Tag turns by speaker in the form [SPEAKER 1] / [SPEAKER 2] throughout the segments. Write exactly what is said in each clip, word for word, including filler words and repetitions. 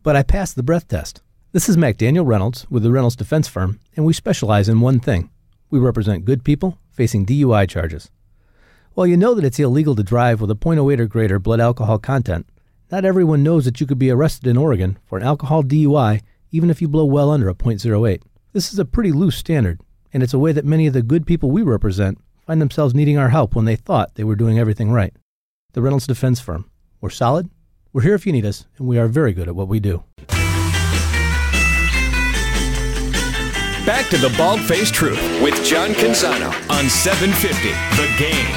[SPEAKER 1] but I passed the breath test. This is McDaniel Reynolds with the Reynolds Defense Firm, and we specialize in one thing. We represent good people facing D U I charges. While you know that it's illegal to drive with a point oh eight or greater blood alcohol content, not everyone knows that you could be arrested in Oregon for an alcohol D U I even if you blow well under a point oh eight. This is a pretty loose standard, and it's a way that many of the good people we represent find themselves needing our help when they thought they were doing everything right. The Reynolds Defense Firm. We're solid, we're here if you need us, and we are very good at what we do.
[SPEAKER 2] Back to the Bald-Faced Truth with John Canzano on seven fifty The Game.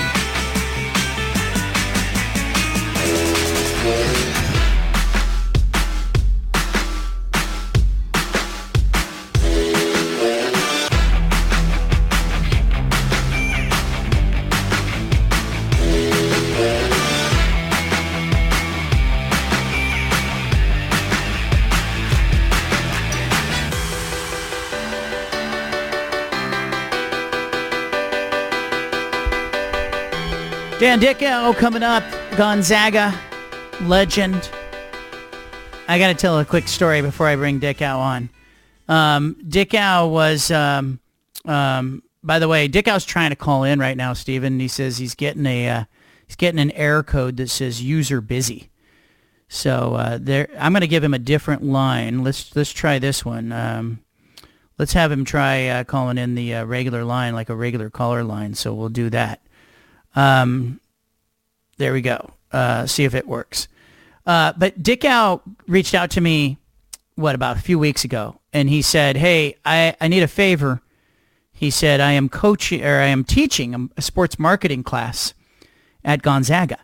[SPEAKER 3] Dan Dickau coming up, Gonzaga legend. I got to tell a quick story before I bring Dickau on. Um, Dickau was, um, um, by the way, Dickau's trying to call in right now, Stephen. He says he's getting a uh, he's getting an error code that says user busy. So uh, there, I'm going to give him a different line. Let's let's try this one. Um, let's have him try uh, calling in the uh, regular line, like a regular caller line. So we'll do that. Um, there we go. Uh, see if it works. Uh, but Dickau reached out to me, what, about a few weeks ago, and he said, hey, I, I need a favor. He said, I am coaching, or I am teaching a sports marketing class at Gonzaga.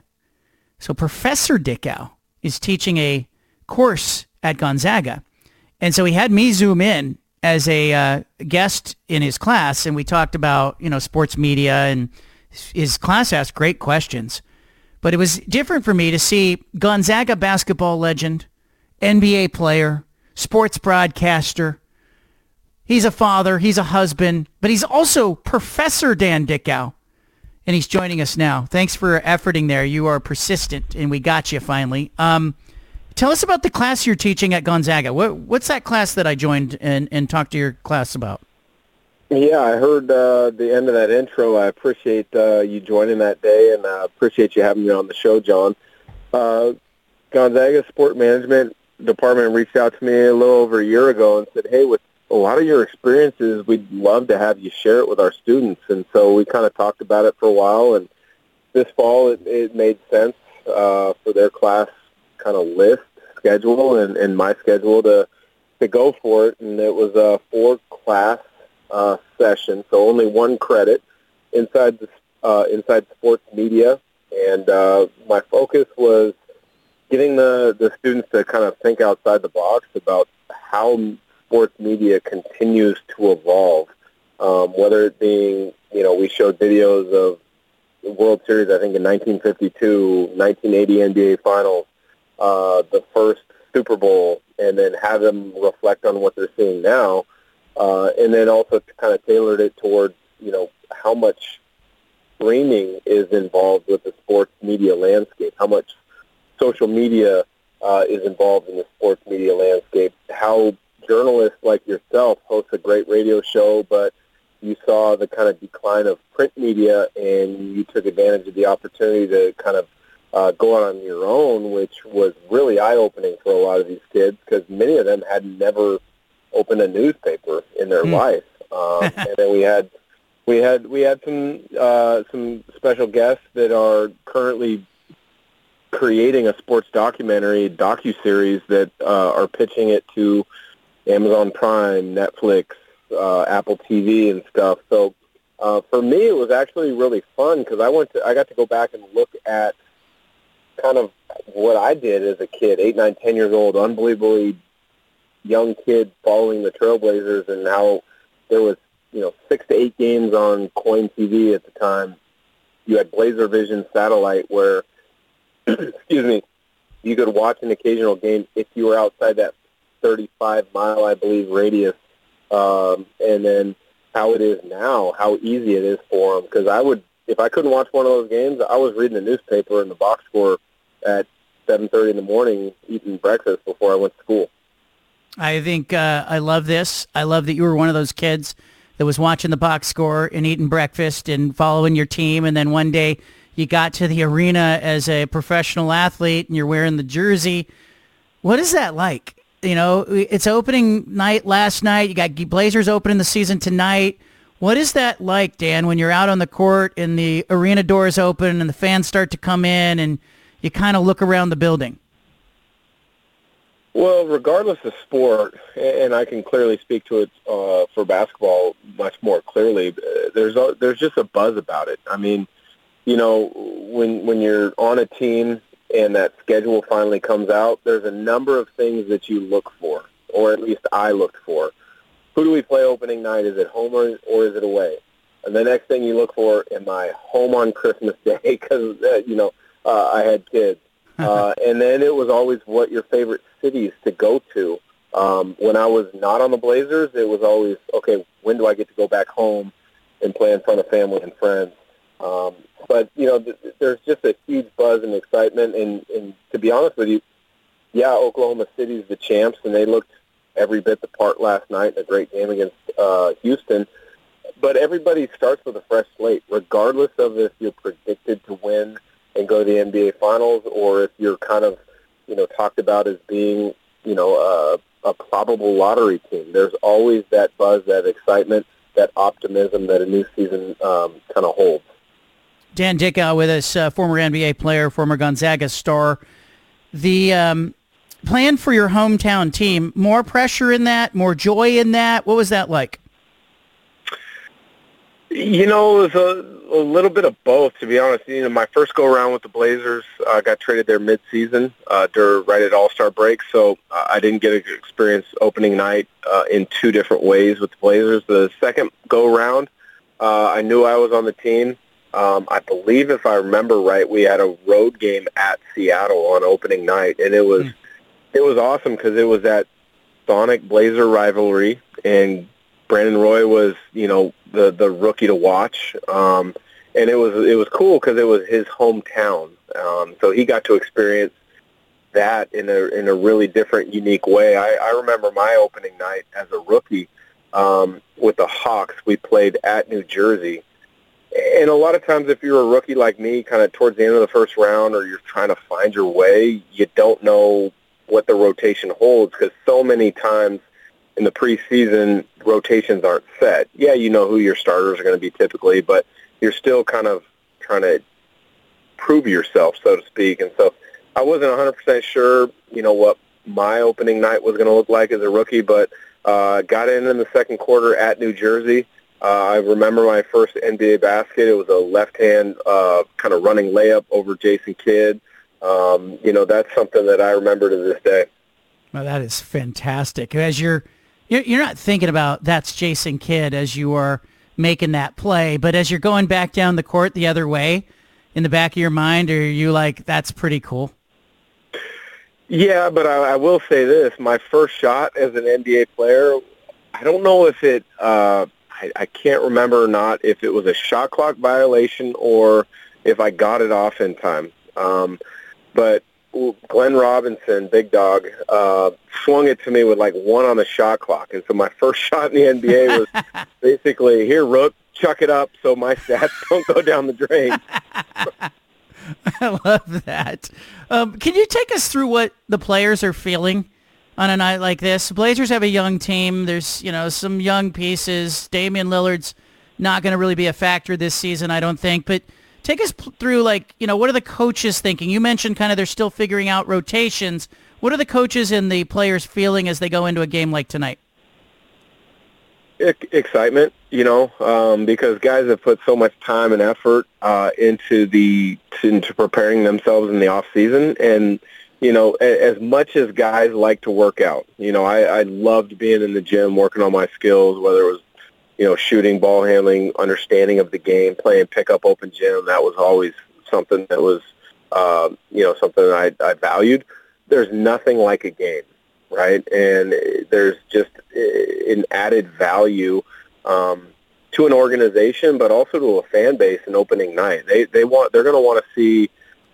[SPEAKER 3] So Professor Dickau is teaching a course at Gonzaga. And so he had me zoom in as a uh, guest in his class, and we talked about, you know, sports media, and his class asked great questions. But it was different for me to see Gonzaga basketball legend, N B A player, sports broadcaster. He's a father, he's a husband, but he's also Professor Dan Dickau. And he's joining us now. Thanks for efforting there. You are persistent, and we got you finally. Um, tell us about the class you're teaching at Gonzaga. What, what's that class that I joined and, and talked to your class about?
[SPEAKER 4] Yeah, I heard uh, the end of that intro. I appreciate uh, you joining that day, and I appreciate you having me on the show, John. Uh, Gonzaga Sport Management Department reached out to me a little over a year ago and said, hey, with a lot of your experiences, we'd love to have you share it with our students. And so we kind of talked about it for a while, and this fall it, it made sense uh, for their class kind of list, schedule, and, and my schedule to, to go for it. And it was a four-class Uh, session, so only one credit inside the uh, inside sports media, and uh, my focus was getting the, the students to kind of think outside the box about how sports media continues to evolve. Um, whether it being, you know, we showed videos of the World Series, I think in nineteen fifty-two, nineteen eighty N B A Finals, uh, the first Super Bowl, and then have them reflect on what they're seeing now. Uh, and then also kind of tailored it towards, you know, how much streaming is involved with the sports media landscape, how much social media uh, is involved in the sports media landscape, how journalists like yourself host a great radio show, but you saw the kind of decline of print media and you took advantage of the opportunity to kind of uh, go out on your own, which was really eye-opening for a lot of these kids because many of them had never opened a newspaper in their mm. life. Um, and then we had we had we had some uh, some special guests that are currently creating a sports documentary docuseries that uh, are pitching it to Amazon Prime, Netflix, uh, Apple T V, and stuff. So uh, for me, it was actually really fun because I went to I got to go back and look at kind of what I did as a kid, eight, nine, ten years old, unbelievably young kid following the Trailblazers, and how there was, you know, six to eight games on Coin T V at the time. You had Blazer Vision satellite where, excuse me, you could watch an occasional game if you were outside that thirty-five mile, I believe, radius. Um, and then how it is now, how easy it is for them. Because I would, if I couldn't watch one of those games, I was reading the newspaper and the box score at seven thirty in the morning eating breakfast before I went to school.
[SPEAKER 3] I think uh, I love this. I love that you were one of those kids that was watching the box score and eating breakfast and following your team, and then one day you got to the arena as a professional athlete and you're wearing the jersey. What is that like? You know, it's opening night last night. You got Blazers opening the season tonight. What is that like, Dan, when you're out on the court and the arena doors open and the fans start to come in and you kind of look around the building?
[SPEAKER 4] Well, regardless of sport, and I can clearly speak to it uh, for basketball much more clearly, there's a, there's just a buzz about it. I mean, you know, when when you're on a team and that schedule finally comes out, there's a number of things that you look for, or at least I looked for. Who do we play opening night? Is it home or, or is it away? And the next thing you look for, am I home on Christmas Day? Because, uh, you know, uh, I had kids. Uh, and then it was always what your favorite cities to go to. Um, when I was not on the Blazers, it was always, okay, when do I get to go back home and play in front of family and friends? Um, but, you know, th- there's just a huge buzz and excitement. And, and to be honest with you, yeah, Oklahoma City's the champs, and they looked every bit the part last night in a great game against uh, Houston. But everybody starts with a fresh slate, regardless of if you're predicted to win and go to the N B A Finals, or if you're kind of, you know, talked about as being, you know, uh, a probable lottery team. There's always that buzz, that excitement, that optimism that a new season um, kind of holds.
[SPEAKER 3] Dan Dickau with us, uh, former N B A player, former Gonzaga star. The um, plan for your hometown team, more pressure in that, more joy in that? What was that like?
[SPEAKER 4] You know, it was a, a little bit of both, to be honest. You know, my first go-around with the Blazers, I uh, got traded there mid-season, uh, during, right at All-Star break, so uh, I didn't get to experience opening night uh, in two different ways with the Blazers. The second go-around, uh, I knew I was on the team. Um, I believe, if I remember right, we had a road game at Seattle on opening night, and it was mm. it was awesome because it was that Sonic Blazer rivalry, and Brandon Roy was, you know, the the rookie to watch, um, and it was it was cool because it was his hometown, um, so he got to experience that in a in a really different, unique way. I, I remember my opening night as a rookie um, with the Hawks. We played at New Jersey, and a lot of times, if you're a rookie like me, kind of towards the end of the first round, or you're trying to find your way, you don't know what the rotation holds because so many times in the preseason, rotations aren't set. Yeah, you know who your starters are going to be typically, but you're still kind of trying to prove yourself, so to speak. And so I wasn't one hundred percent sure, you know, what my opening night was going to look like as a rookie, but uh, got in in the second quarter at New Jersey. Uh, I remember my first N B A basket. It was a left-hand uh, kind of running layup over Jason Kidd. Um, you know, that's something that I remember to this day.
[SPEAKER 3] Well, that is fantastic. As you're You're not thinking about that's Jason Kidd as you are making that play, but as you're going back down the court the other way, in the back of your mind, are you like, that's pretty cool?
[SPEAKER 4] Yeah, but I, I will say this. My first shot as an N B A player, I don't know if it, uh, I, I can't remember or not if it was a shot clock violation or if I got it off in time. Um, but Glenn Robinson, big dog, uh, swung it to me with like one on the shot clock. And so my first shot in the N B A was basically, here, Rook, chuck it up so my stats don't go down the drain.
[SPEAKER 3] I love that. Um, can you take us through what the players are feeling on a night like this? Blazers have a young team. There's, you know, some young pieces. Damian Lillard's not going to really be a factor this season, I don't think. But take us through, like, you know, what are the coaches thinking? You mentioned kind of they're still figuring out rotations. What are the coaches and the players feeling as they go into a game like tonight?
[SPEAKER 4] Excitement, you know, um, because guys have put so much time and effort uh, into the into preparing themselves in the off season, and you know, as much as guys like to work out, you know, I, I loved being in the gym, working on my skills, whether it was, you know, shooting, ball handling, understanding of the game, playing pickup, open gym. That was always something that was, uh, you know, something I, I valued. There's nothing like a game. Right, and there's just an added value um, to an organization, but also to a fan base in opening night. They they want they're going to want to see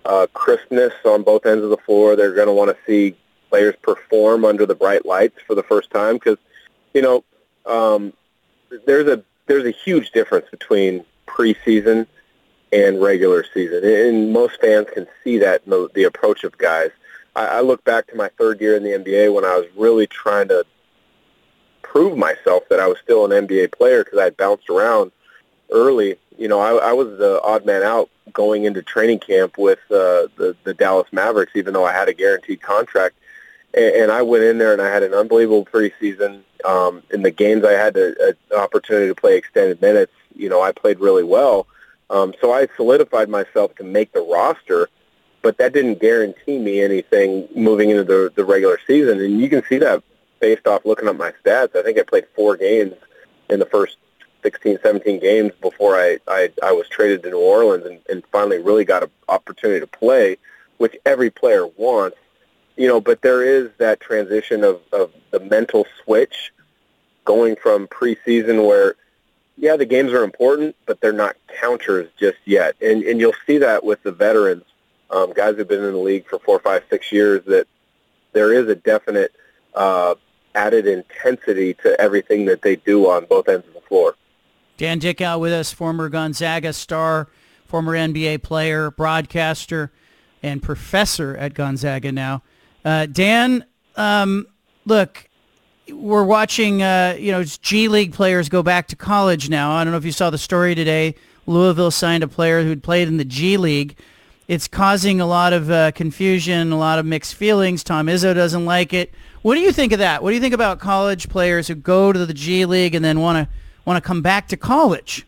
[SPEAKER 4] uh, crispness on both ends of the floor. They're going to want to see players perform under the bright lights for the first time because, you know, um, there's a there's a huge difference between preseason and regular season, and most fans can see that in the, the approach of guys. I, I look back to my third year in the N B A when I was really trying to prove myself that I was still an N B A player because I had bounced around early. You know, I, I was the odd man out going into training camp with uh, the, the Dallas Mavericks, even though I had a guaranteed contract. And, and I went in there and I had an unbelievable preseason. Um, in the games I had an opportunity to play extended minutes, you know, I played really well. Um, so I solidified myself to make the roster, but that didn't guarantee me anything moving into the, the regular season. And you can see that based off looking up my stats. I think I played four games in the first sixteen, seventeen games before I, I, I was traded to New Orleans and, and finally really got an opportunity to play, which every player wants. You know, but there is that transition of, of the mental switch going from preseason where, yeah, the games are important, but they're not counters just yet. And and you'll see that with the veterans, um, guys who've been in the league for four, five, six years, that there is a definite uh, added intensity to everything that they do on both ends of the floor.
[SPEAKER 3] Dan Dickau with us, former Gonzaga star, former N B A player, broadcaster, and professor at Gonzaga now. Uh, Dan, um, look, we're watching, uh, you know, G League players go back to college now. I don't know if you saw the story today. Louisville signed a player who'd played in the G League. It's causing a lot of uh, confusion, a lot of mixed feelings. Tom Izzo doesn't like it. What do you think of that? What do you think about college players who go to the G League and then want to want to come back to college?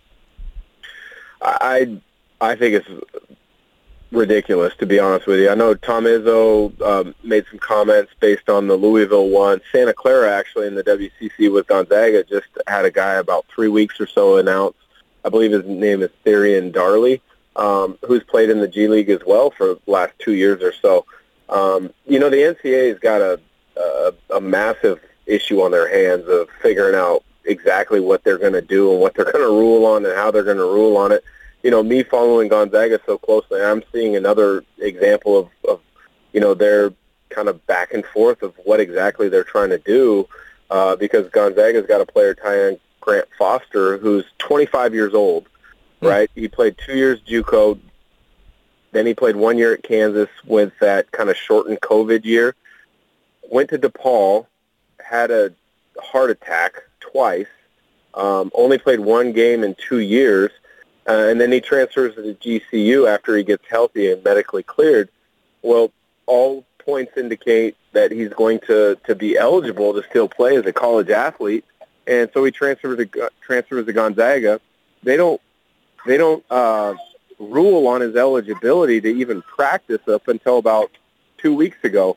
[SPEAKER 4] I I think it's ridiculous, to be honest with you. I know Tom Izzo um, made some comments based on the Louisville one. Santa Clara, actually, in the W C C with Gonzaga, just had a guy about three weeks or so announced. I believe his name is Therian Darley, um, who's played in the G League as well for the last two years or so. Um, you know, the N C A A's got a, a, a massive issue on their hands of figuring out exactly what they're going to do and what they're going to rule on and how they're going to rule on it. You know, me following Gonzaga so closely, I'm seeing another example of, of you know, their kind of back and forth of what exactly they're trying to do uh, because Gonzaga's got a player, Tyon Grant Foster, who's twenty-five years old, mm-hmm. right? He played two years JUCO, then he played one year at Kansas with that kind of shortened COVID year, went to DePaul, had a heart attack twice, um, only played one game in two years, Uh, and then he transfers to the G C U after he gets healthy and medically cleared. Well, all points indicate that he's going to, to be eligible to still play as a college athlete, and so he transfers to transfers to Gonzaga. They don't they don't uh, rule on his eligibility to even practice up until about two weeks ago,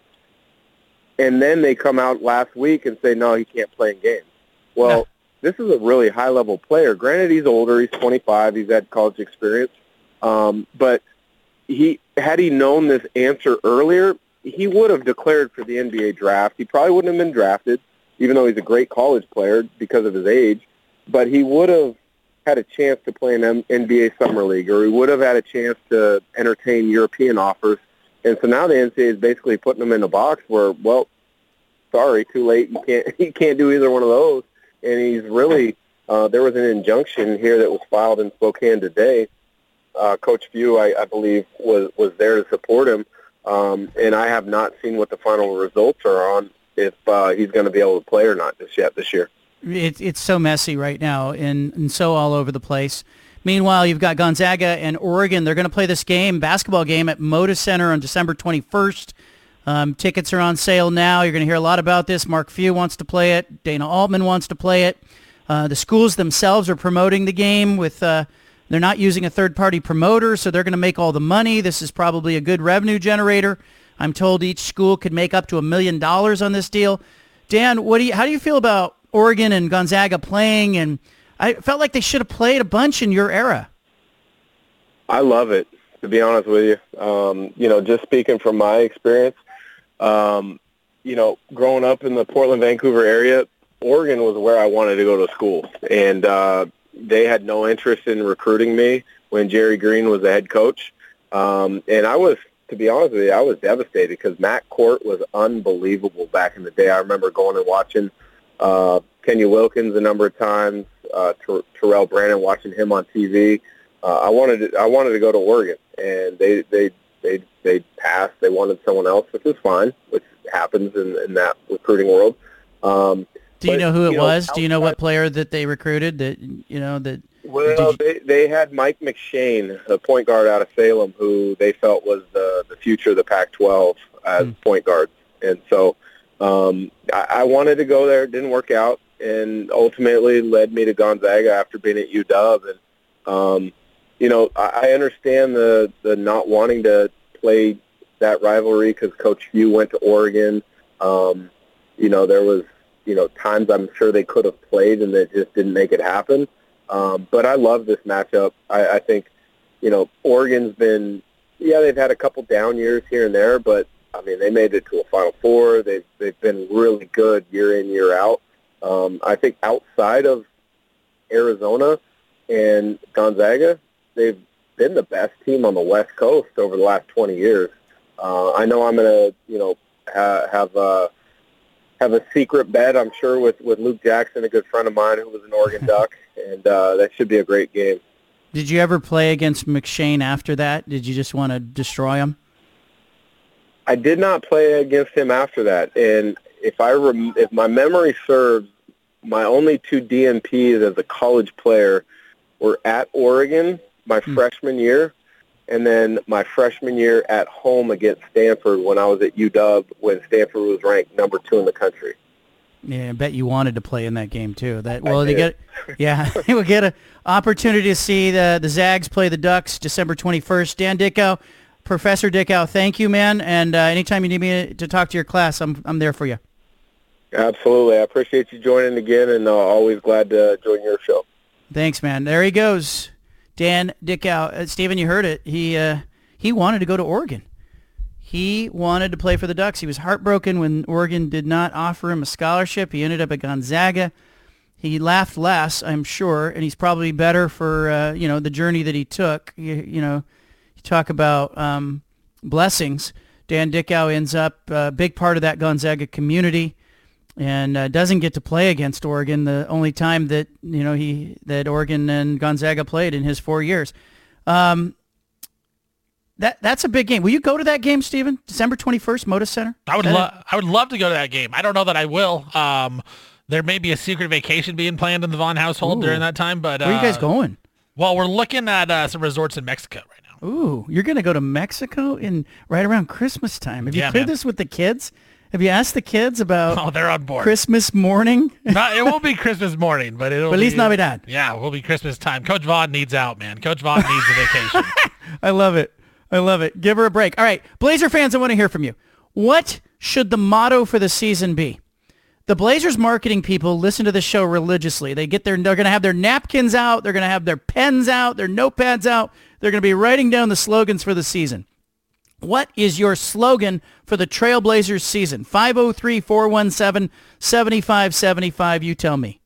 [SPEAKER 4] and then they come out last week and say no, he can't play in games. Well. Yeah. This is a really high-level player. Granted, he's older. He's twenty-five. He's had college experience. Um, but he, had he known this answer earlier, he would have declared for the N B A draft. He probably wouldn't have been drafted, even though he's a great college player because of his age. But he would have had a chance to play in N B A Summer League, or he would have had a chance to entertain European offers. And so now the N C A A is basically putting him in a box where, well, sorry, too late. You can't, you can't do either one of those. And he's really, uh, there was an injunction here that was filed in Spokane today. Uh, Coach Few, I, I believe, was, was there to support him. Um, and I have not seen what the final results are on if uh, he's going to be able to play or not just yet this year.
[SPEAKER 3] It, it's so messy right now and, and so all over the place. Meanwhile, you've got Gonzaga and Oregon. They're going to play this game, basketball game, at Moda Center on December twenty-first. Um, tickets are on sale now. You're going to hear a lot about this. Mark Few wants to play it. Dana Altman wants to play it. Uh, the schools themselves are promoting the game with, uh, they're not using a third-party promoter, so they're going to make all the money. This is probably a good revenue generator. I'm told each school could make up to a million dollars on this deal. Dan, what do you, how do you feel about Oregon and Gonzaga playing? And I felt like they should have played a bunch in your era.
[SPEAKER 4] I love it, to be honest with you. Um, you know, just speaking from my experience, Um, you know, growing up in the Portland, Vancouver area, Oregon was where I wanted to go to school. And uh, they had no interest in recruiting me when Jerry Green was the head coach. Um, and I was to be honest with you, I was devastated because Matt Court was unbelievable back in the day. I remember going and watching uh, Kenya Wilkins a number of times, uh, Ter- Terrell Brandon, watching him on T V. Uh, I wanted to, I wanted to go to Oregon, and they they they they passed. They wanted someone else, which is fine, which happens in, in that recruiting world. Um,
[SPEAKER 3] Do you
[SPEAKER 4] but,
[SPEAKER 3] know who it
[SPEAKER 4] you know,
[SPEAKER 3] was? Do you know what
[SPEAKER 4] outside-
[SPEAKER 3] player that they recruited? That you know that.
[SPEAKER 4] Well,
[SPEAKER 3] you-
[SPEAKER 4] they they had Mike McShane, a point guard out of Salem, who they felt was the the future of the Pac twelve as
[SPEAKER 3] Mm.
[SPEAKER 4] point guards, and so um, I, I wanted to go there. It didn't work out, and ultimately led me to Gonzaga after being at U W. And um, you know, I, I understand the the not wanting to play that rivalry because Coach Few went to Oregon. Um, you know, there was you know times I'm sure they could have played, and they just didn't make it happen. Um, but I love this matchup. I, I think, you know, Oregon's been, yeah, they've had a couple down years here and there, but, I mean, they made it to a Final Four. They've, they've been really good year in, year out. Um, I think outside of Arizona and Gonzaga, they've been the best team on the West Coast over the last twenty years. Uh, I know I'm going to, you know, ha- have uh, have a secret bet, I'm sure, with, with Luke Jackson, a good friend of mine who was an Oregon Duck. And uh, that should be a great game.
[SPEAKER 3] Did you ever play against McShane after that? Did you just want to destroy him?
[SPEAKER 4] I did not play against him after that. And if I rem- if my memory serves, my only two D M Ps as a college player were at Oregon my hmm. freshman year, and then my freshman year at home against Stanford when I was at U W when Stanford was ranked number two in the country.
[SPEAKER 3] Yeah, I bet you wanted to play in that game too. That well, they get, yeah, they will get an opportunity to see the the Zags play the Ducks December twenty-first. Dan Dickau, Professor Dickau, thank you, man. And uh, anytime you need me to talk to your class, I'm I'm there for you.
[SPEAKER 4] Absolutely, I appreciate you joining again, and uh, always glad to join your show.
[SPEAKER 3] Thanks, man. There he goes, Dan Dickau. Uh, Stephen, you heard it. He uh, he wanted to go to Oregon. He wanted to play for the Ducks. He was heartbroken when Oregon did not offer him a scholarship. He ended up at Gonzaga. He laughed less, I'm sure, and he's probably better for uh, you know the journey that he took. You, you know, you talk about um, blessings. Dan Dickau ends up a big part of that Gonzaga community, and uh, doesn't get to play against Oregon. The only time that you know he that Oregon and Gonzaga played in his four years. Um, That that's a big game. Will you go to that game, Stephen? December twenty-first, Moda Center?
[SPEAKER 5] I would love I would love to go to that game. I don't know that I will. Um, there may be a secret vacation being planned in the Vaughn household
[SPEAKER 3] Ooh.
[SPEAKER 5] during that time. But
[SPEAKER 3] where are you guys
[SPEAKER 5] uh,
[SPEAKER 3] going?
[SPEAKER 5] Well, we're looking at uh, some resorts in Mexico right now.
[SPEAKER 3] Ooh, you're going to go to Mexico in right around Christmas time. Have you
[SPEAKER 5] Yeah,
[SPEAKER 3] cleared
[SPEAKER 5] man.
[SPEAKER 3] this with the kids? Have you asked the kids about
[SPEAKER 5] Oh, they're on board.
[SPEAKER 3] Christmas morning?
[SPEAKER 5] No, it won't be Christmas morning, but it'll
[SPEAKER 3] Feliz
[SPEAKER 5] be,
[SPEAKER 3] Navidad.
[SPEAKER 5] Yeah, it will be Christmas time. Coach Vaughn needs out, man. Coach Vaughn needs a vacation.
[SPEAKER 3] I love it. I love it. Give her a break. All right, Blazer fans, I want to hear from you. What should the motto for the season be? The Blazers marketing people listen to the show religiously. They get their, they're going to have their napkins out. They're going to have their pens out, their notepads out. They're going to be writing down the slogans for the season. What is your slogan for the Trailblazers season? five oh three, four one seven, seven five seven five. You tell me.